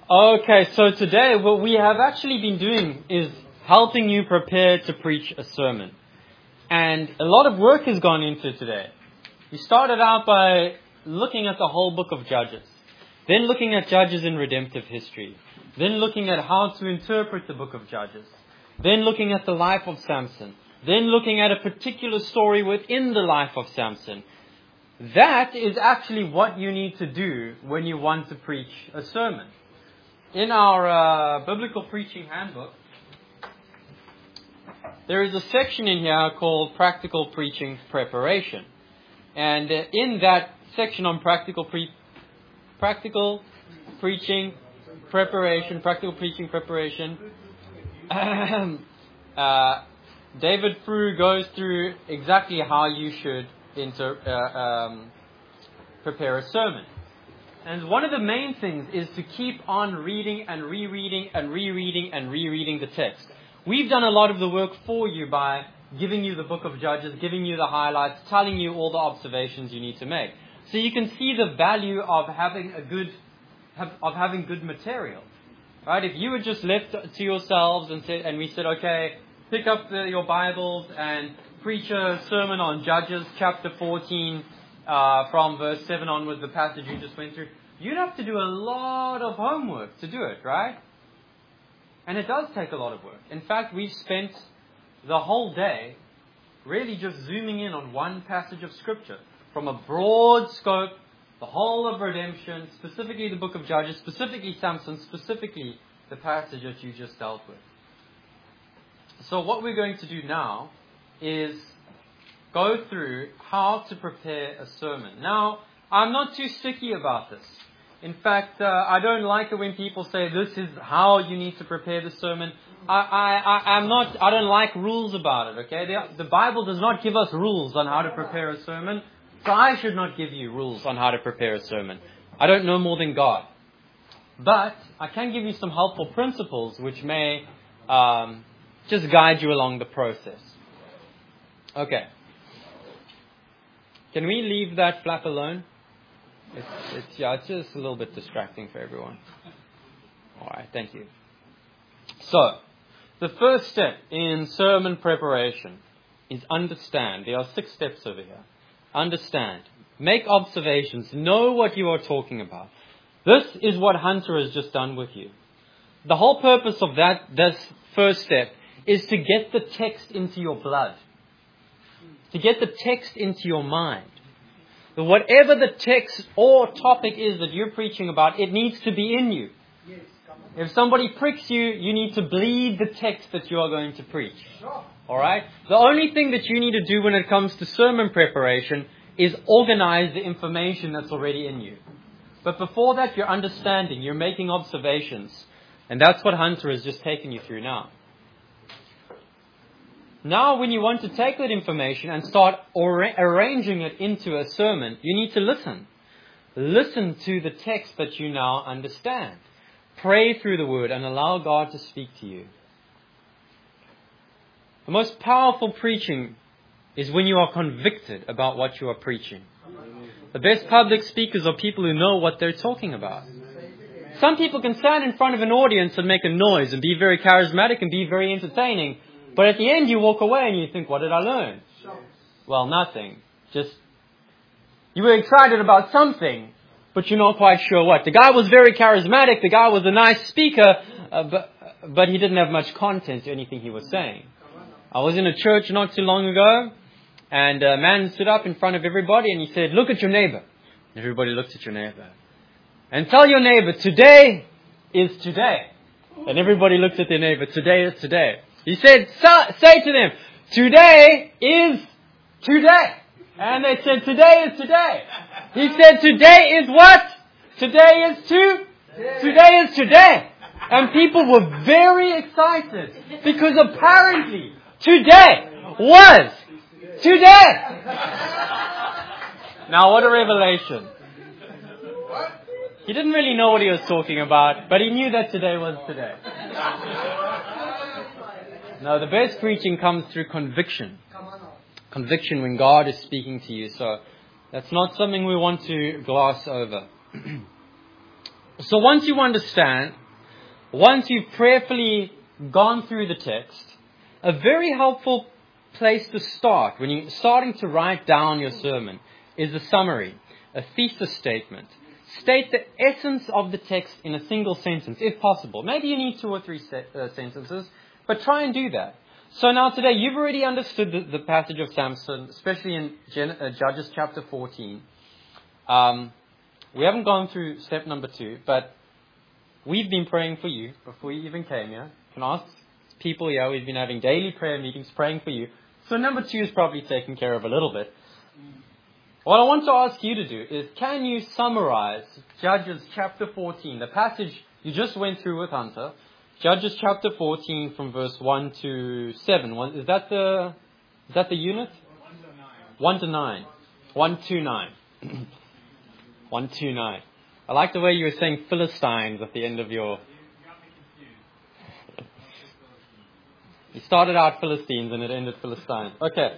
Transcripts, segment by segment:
Okay, so today what we have actually been doing is helping you prepare to preach a sermon. And a lot of work has gone into it today. We started out by looking at the whole book of Judges, then looking at Judges in redemptive history, then looking at how to interpret the book of Judges, then looking at the life of Samson, then looking at a particular story within the life of Samson. That is actually what you need to do when you want to preach a sermon. In our biblical preaching handbook, there is a section in here called Practical Preaching Preparation. And in that section on practical preaching preparation, David Frew goes through exactly how you should prepare a sermon. And one of the main things is to keep on reading and rereading and rereading and rereading the text. We've done a lot of the work for you by giving you the book of Judges, giving you the highlights, telling you all the observations you need to make. So you can see the value of having good material. Right? If you were just left to yourselves and we said, okay, pick up your Bibles and preach a sermon on Judges chapter 14 from verse 7 onwards, the passage you just went through, you'd have to do a lot of homework to do it, right? And it does take a lot of work. In fact, we've spent the whole day really just zooming in on one passage of Scripture from a broad scope, the whole of redemption, specifically the book of Judges, specifically Samson, specifically the passage that you just dealt with. So what we're going to do now is go through how to prepare a sermon. Now, I'm not too sticky about this. In fact, I don't like it when people say this is how you need to prepare the sermon. I don't like rules about it, okay? The Bible does not give us rules on how to prepare a sermon, so I should not give you rules on how to prepare a sermon. I don't know more than God. But I can give you some helpful principles which may just guide you along the process. Okay. Can we leave that flap alone? It's just a little bit distracting for everyone. All right, thank you. So, the first step in sermon preparation is understand. There are 6 steps over here. Understand. Make observations. Know what you are talking about. This is what Hunter has just done with you. The whole purpose of this first step is to get the text into your blood. To get the text into your mind. Whatever the text or topic is that you're preaching about, it needs to be in you. If somebody pricks you, you need to bleed the text that you are going to preach. Alright? The only thing that you need to do when it comes to sermon preparation is organize the information that's already in you. But before that, you're understanding, you're making observations. And that's what Hunter has just taken you through now. Now, when you want to take that information and start arranging it into a sermon, you need to listen. Listen to the text that you now understand. Pray through the Word and allow God to speak to you. The most powerful preaching is when you are convicted about what you are preaching. The best public speakers are people who know what they're talking about. Some people can stand in front of an audience and make a noise and be very charismatic and be very entertaining. But at the end you walk away and you think, what did I learn? Well, nothing. Just, you were excited about something, but you're not quite sure what. The guy was very charismatic, the guy was a nice speaker, but he didn't have much content to anything he was saying. I was in a church not too long ago, and a man stood up in front of everybody and he said, look at your neighbor. Everybody looked at your neighbor. And tell your neighbor, today is today. And everybody looked at their neighbor, today is today. He said, say to them, today is today. And they said, today is today. He said, today is what? Today is today is today. And people were very excited because apparently today was today. Now what a revelation. He didn't really know what he was talking about, but he knew that today was today. No, the best preaching comes through conviction. Conviction when God is speaking to you. So that's not something we want to gloss over. So once you understand, once you've prayerfully gone through the text, a very helpful place to start when you're starting to write down your sermon is a summary, a thesis statement. State the essence of the text in a single sentence, if possible. Maybe you need 2 or 3 sentences, but try and do that. So now today, you've already understood the passage of Samson, especially in Judges chapter 14. We haven't gone through step number 2, but we've been praying for you before you even came here. You can ask people here. We've been having daily prayer meetings praying for you. So number 2 is probably taken care of a little bit. What I want to ask you to do is, can you summarize Judges chapter 14, the passage you just went through with Hunter, Judges chapter 14 from verse 1 to 7. Is that the unit? 1 to 9. 1 to 9. 1 to 9. I like the way you were saying Philistines at the end of your... You started out Philistines and it ended Philistines. Okay.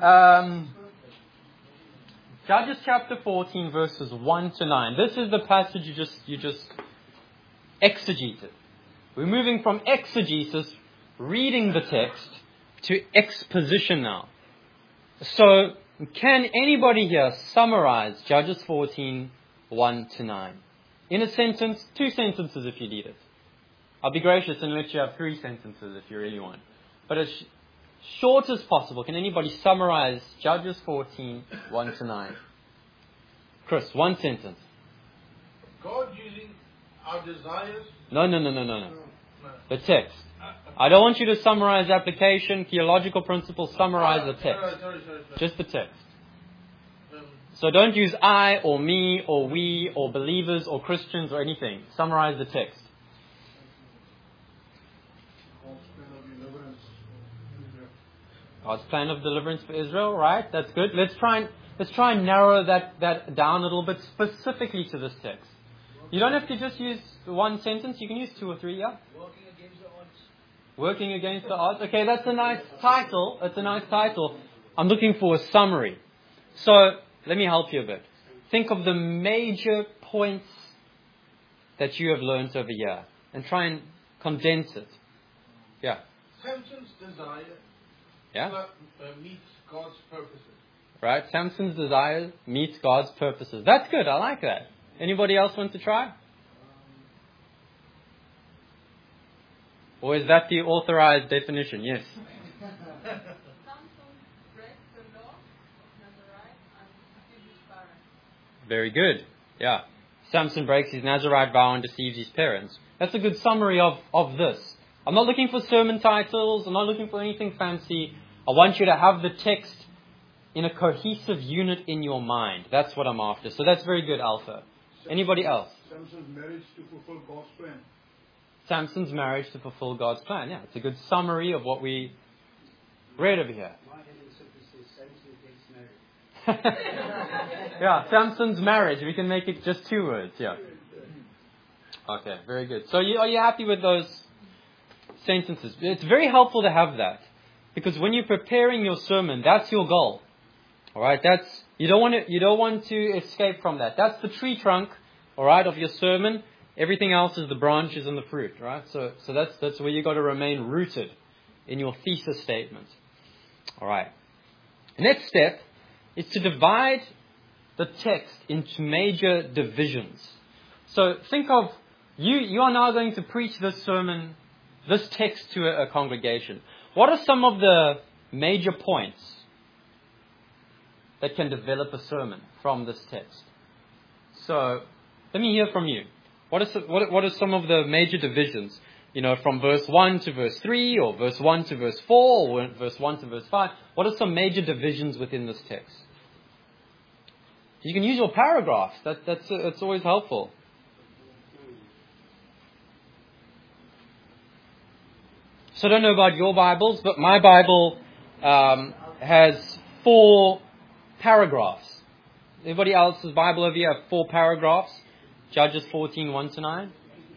Judges chapter 14 verses 1 to 9. This is the passage you just exegeted. We're moving from exegesis, reading the text, to exposition now. So, can anybody here summarize Judges 14, 1 to 9? In a sentence, 2 sentences if you need it. I'll be gracious and let you have 3 sentences if you really want. But as short as possible, can anybody summarize Judges 14, 1 to 9? Chris, 1 sentence. God using our desires. No. The text. I don't want you to summarize application, theological principles. Summarize the text. Sorry. Just the text. So don't use I or me or we or believers or Christians or anything. Summarize the text. God's plan of deliverance for Israel, right? That's good. Let's try and narrow that down a little bit specifically to this text. You don't have to just use 1 sentence. You can use 2 or 3, yeah? Working against the odds. Working against the odds. Okay, that's a nice title. I'm looking for a summary. So, let me help you a bit. Think of the major points that you have learned over here and try and condense it. Yeah. Samson's desire meets God's purposes. Right? Samson's desire meets God's purposes. That's good. I like that. Anybody else want to try? Or is that the authorized definition? Yes. Samson breaks the law of Nazarite and deceives his parents. Very good. Yeah. Samson breaks his Nazarite vow and deceives his parents. That's a good summary of this. I'm not looking for sermon titles. I'm not looking for anything fancy. I want you to have the text in a cohesive unit in your mind. That's what I'm after. So that's very good, Alpha. Anybody else? Samson's marriage to fulfill God's plan. Samson's marriage to fulfill God's plan. Yeah, it's a good summary of what we read over here. Yeah, Samson's marriage. We can make it just 2 words. Yeah. Okay, very good. So are you happy with those sentences? It's very helpful to have that, because when you're preparing your sermon, that's your goal. All right, you don't want to escape from that. That's the tree trunk, all right, of your sermon. Everything else is the branches and the fruit, right? So that's where you got to remain rooted in your thesis statement. All right. The next step is to divide the text into major divisions. So think of you are now going to preach this sermon, this text to a congregation. What are some of the major points that can develop a sermon from this text? So let me hear from you. What are some of the major divisions? From verse 1 to verse 3, or verse 1 to verse 4, or verse 1 to verse 5. What are some major divisions within this text? You can use your paragraphs. That's always helpful. So I don't know about your Bibles, but my Bible has 4 paragraphs. Everybody else's Bible over here have 4 paragraphs. Judges 14, 1 to 9.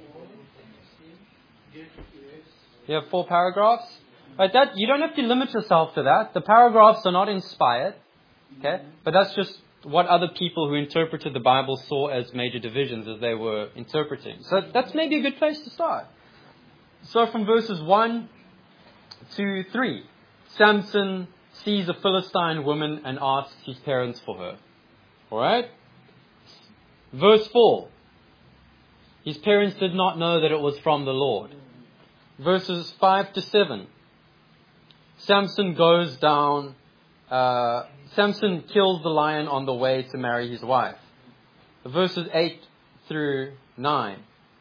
You have 4 paragraphs. Right, you don't have to limit yourself to that. The paragraphs are not inspired. Okay? But that's just what other people who interpreted the Bible saw as major divisions as they were interpreting. So that's maybe a good place to start. So from verses 1 to 3, Samson sees a Philistine woman and asks his parents for her. Alright? Verse 4, his parents did not know that it was from the Lord. Verses 5 to 7, Samson goes down, Samson kills the lion on the way to marry his wife. Verses 8 through 9,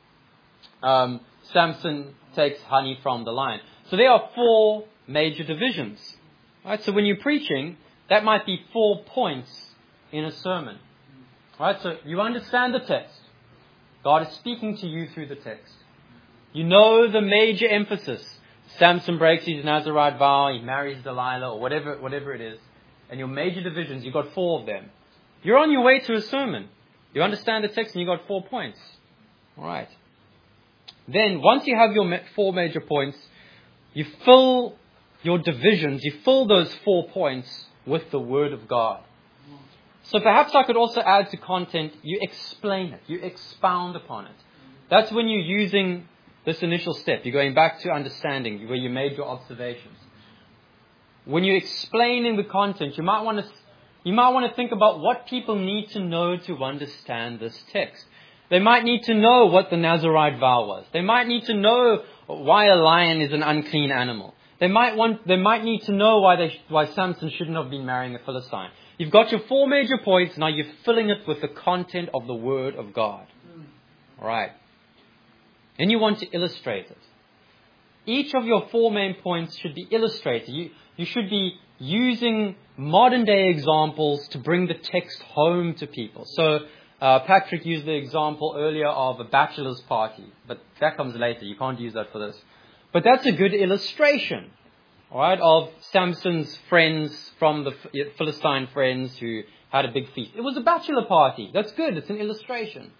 Samson takes honey from the lion. So there are 4 major divisions. Right? So when you're preaching, that might be 4 points in a sermon. Right? So you understand the text. God is speaking to you through the text. You know the major emphasis. Samson breaks his Nazirite vow, he marries Delilah, or whatever it is. And your major divisions, you've got 4 of them. You're on your way to a sermon. You understand the text and you've got 4 points. Alright. Then, once you have your 4 major points, you fill your divisions, you fill those 4 points with the Word of God. So perhaps I could also add to content, you explain it, you expound upon it. That's when you're using this initial step. You're going back to understanding, where you made your observations. When you're explaining the content, you might want to think about what people need to know to understand this text. They might need to know what the Nazirite vow was. They might need to know why a lion is an unclean animal. They might need to know why Samson shouldn't have been marrying a Philistine. You've got your 4 major points, now you're filling it with the content of the Word of God. Alright. And you want to illustrate it. Each of your 4 main points should be illustrated. You should be using modern day examples to bring the text home to people. So Patrick used the example earlier of a bachelor's party, but that comes later. You can't use that for this. But that's a good illustration, all right, of Samson's friends from the Philistine friends who had a big feast. It was a bachelor party. That's good. It's an illustration.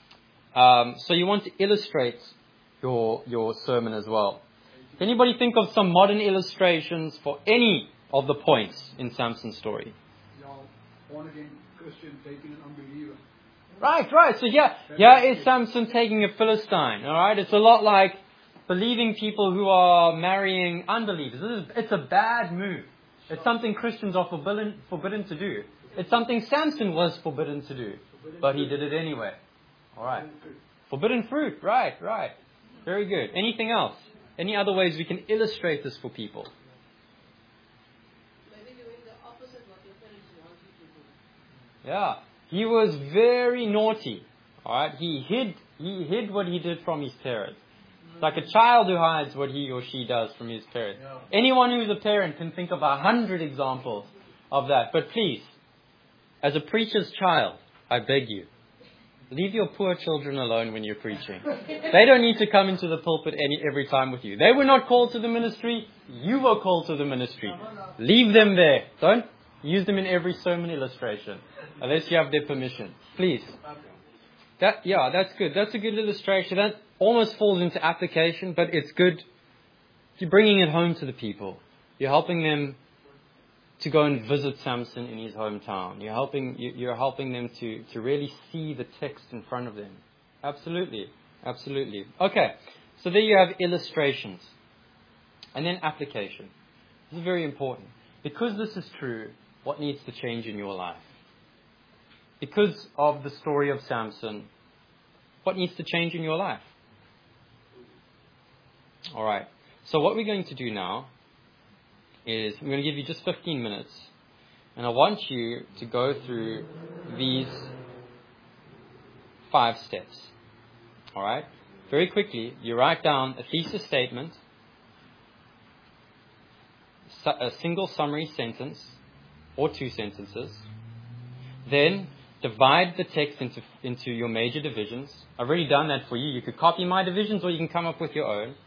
So you want to illustrate your sermon as well. Anybody think of some modern illustrations for any of the points in Samson's story? Born again Christian taking an unbeliever. Right. So yeah, is Samson taking a Philistine? All right, it's a lot like believing people who are marrying unbelievers. It's a bad move. It's something Christians are forbidden to do. It's something Samson was forbidden to do, but he did it anyway. All right. Forbidden fruit. Right. Very good. Anything else? Any other ways we can illustrate this for people? Maybe doing the opposite what your parents want you to do. Yeah. He was very naughty. All right. He hid what he did from his parents. It's like a child who hides what he or she does from his parents. Yeah. Anyone who is a parent can think of 100 examples of that. But please, as a preacher's child, I beg you, leave your poor children alone when you're preaching. They don't need to come into the pulpit every time with you. They were not called to the ministry. You were called to the ministry. Leave them there. Don't use them in every sermon illustration unless you have their permission. Please. That's good. That's a good illustration. That almost falls into application, but it's good. You're bringing it home to the people. You're helping them to go and visit Samson in his hometown. You're helping them to really see the text in front of them. Absolutely. Okay, so there you have illustrations. And then application. This is very important. Because this is true, what needs to change in your life? Because of the story of Samson, what needs to change in your life? Alright, so what we're going to do now is I'm going to give you just 15 minutes, and I want you to go through these 5 steps. Alright? Very quickly, you write down a thesis statement, a single summary sentence, or 2 sentences. Then divide the text into your major divisions. I've already done that for you. You could copy my divisions or you can come up with your own.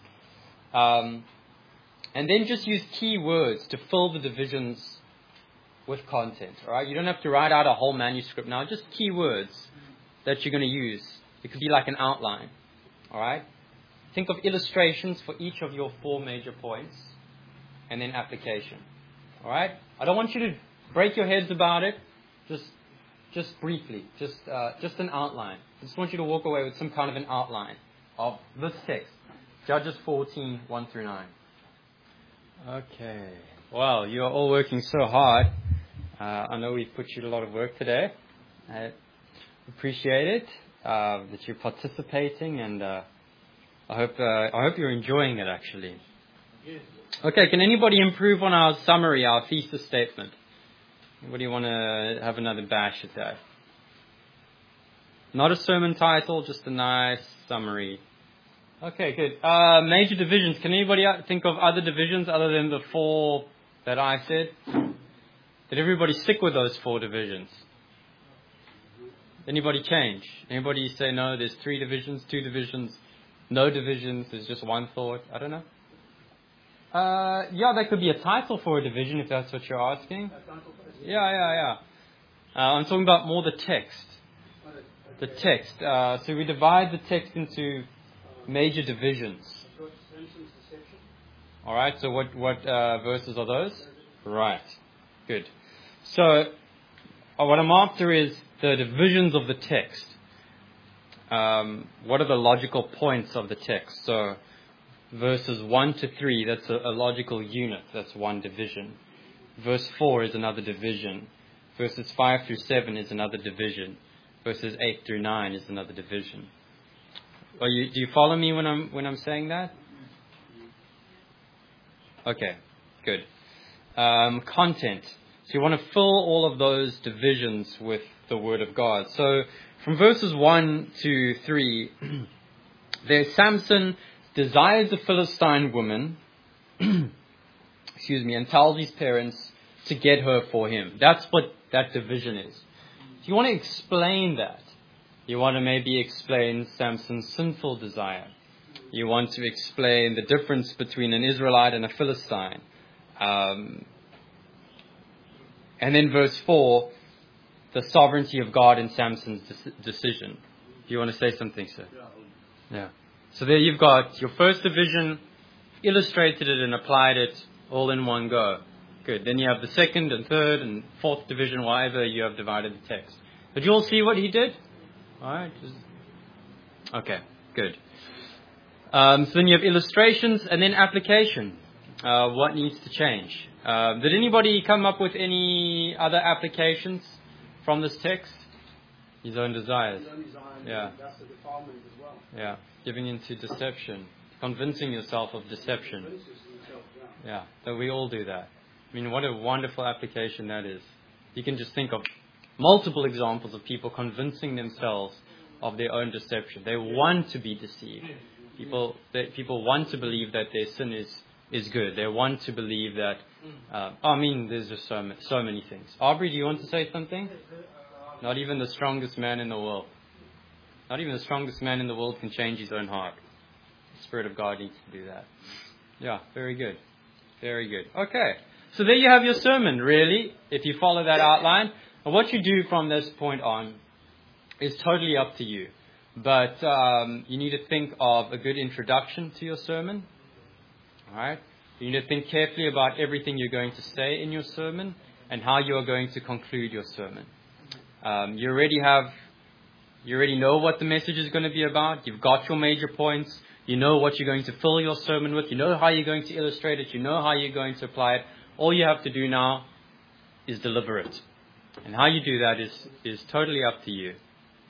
And then just use key words to fill the divisions with content. All right? You don't have to write out a whole manuscript now. Just key words that you're going to use. It could be like an outline. All right? Think of illustrations for each of your 4 major points. And then application. All right? I don't want you to break your heads about it. Just just briefly, just an outline. I just want you to walk away with some kind of an outline of this text. Judges 14, 1 through 9. Okay. Well, you are all working so hard. I know we've put you to a lot of work today. I appreciate it, that you're participating, and I hope you're enjoying it, actually. Okay, can anybody improve on our summary, our thesis statement? Anybody want to have another bash at that? Not a sermon title, just a nice summary. Okay, good. Major divisions. Can anybody think of other divisions other than the 4 that I said? Did everybody stick with those 4 divisions? Anybody change? Anybody say no, there's 3 divisions, 2 divisions, no divisions, there's just one thought? I don't know. Yeah, that could be a title for a division if that's what you're asking. Yeah. I'm talking about more the text. The text. So we divide the text into major divisions. All right. So what verses are those? Right. Good. So what I'm after is the divisions of the text. What are the logical points of the text? So verses 1 to 3, that's a logical unit. That's one division. Verse 4 is another division. Verses 5 through 7 is another division. Verses 8 through 9 is another division. Do you follow me when I'm saying that? Okay, good. Content. So you want to fill all of those divisions with the Word of God. So from verses 1 to 3, there's Samson desires a Philistine woman, and tells his parents to get her for him. That's what that division is. So you want to explain that. You want to maybe explain Samson's sinful desire. You want to explain the difference between an Israelite and a Philistine. And then verse 4, the sovereignty of God in Samson's decision. Do you want to say something, sir? Yeah. So there you've got your first division, illustrated it and applied it all in one go. Good. Then you have the second and third and fourth division, wherever you have divided the text. Did you all see what he did? All right. Okay, good. So then you have illustrations and then application. What needs to change? Did anybody come up with any other applications from this text? His own desires. Yeah. That's the defilement as well. Yeah. Giving into deception. Convincing yourself of deception. Yeah. So we all do that. I mean, what a wonderful application that is. You can just think of multiple examples of people convincing themselves of their own deception. They want to be deceived. People want to believe that their sin is good. They want to believe that. There's just so many things. Aubrey, do you want to say something? Not even the strongest man in the world. Not even the strongest man in the world can change his own heart. The Spirit of God needs to do that. Yeah, very good. Very good. Okay. So there you have your sermon, really, if you follow that outline. And what you do from this point on is totally up to you. But you need to think of a good introduction to your sermon. All right? You need to think carefully about everything you're going to say in your sermon and how you are going to conclude your sermon. You already know what the message is going to be about. You've got your major points. You know what you're going to fill your sermon with. You know how you're going to illustrate it. You know how you're going to apply it. All you have to do now is deliver it. And how you do that is totally up to you.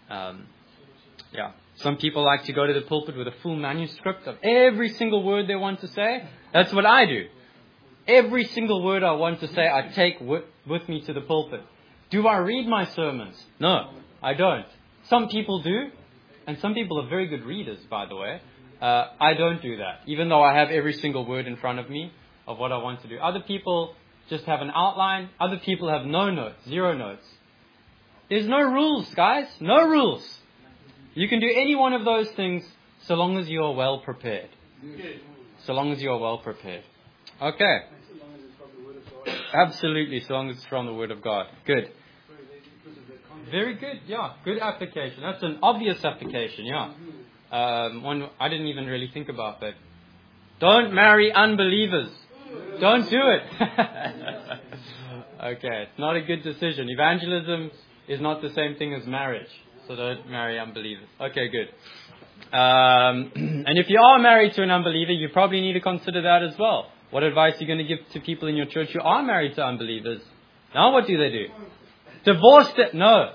Some people like to go to the pulpit with a full manuscript of every single word they want to say. That's what I do. Every single word I want to say, I take with me to the pulpit. Do I read my sermons? No, I don't. Some people do, and some people are very good readers, by the way. I don't do that, even though I have every single word in front of me of what I want to do. Other people just have an outline. Other people have no notes, 0 notes. There's no rules, guys. No rules. You can do any one of those things so long as you are well prepared. So long as you are well prepared. Okay. Absolutely, so long as it's from the Word of God. Good. Very good, yeah. Good application. That's an obvious application, yeah. One I didn't even really think about, but don't marry unbelievers. Don't do it. Okay, it's not a good decision. Evangelism is not the same thing as marriage. So don't marry unbelievers. Okay, good. And if you are married to an unbeliever, you probably need to consider that as well. What advice are you going to give to people in your church who are married to unbelievers? Now what do? Divorce them? No.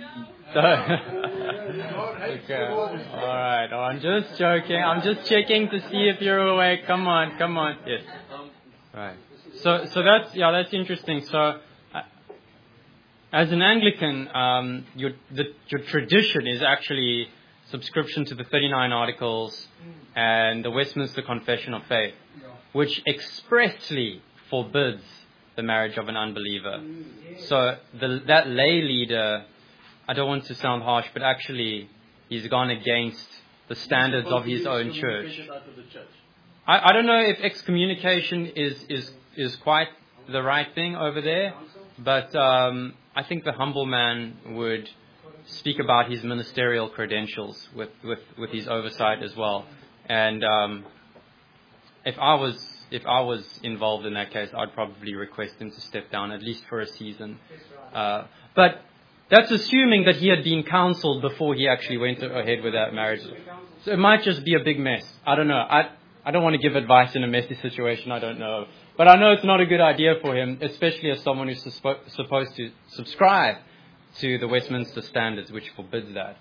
Okay. All right. Oh, I'm just joking. I'm just checking to see if you're awake. Come on. Yes. Right. So that's interesting. So, as an Anglican, your tradition is actually subscription to the 39 Articles and the Westminster Confession of Faith, which expressly forbids the marriage of an unbeliever. So that lay leader, I don't want to sound harsh, but actually he's gone against the standards of his own church. I don't know if excommunication is quite the right thing over there, but I think the humble man would speak about his ministerial credentials with his oversight as well. And if I was involved in that case, I'd probably request him to step down at least for a season. But that's assuming that he had been counseled before he actually went ahead with that marriage. So it might just be a big mess. I don't know. I don't want to give advice in a messy situation I don't know. But I know it's not a good idea for him, especially as someone who's supposed to subscribe to the Westminster Standards, which forbids that.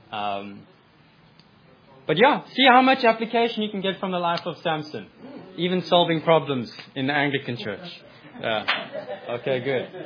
But yeah, see how much application you can get from the life of Samson, even solving problems in the Anglican Church. Yeah. Okay, good.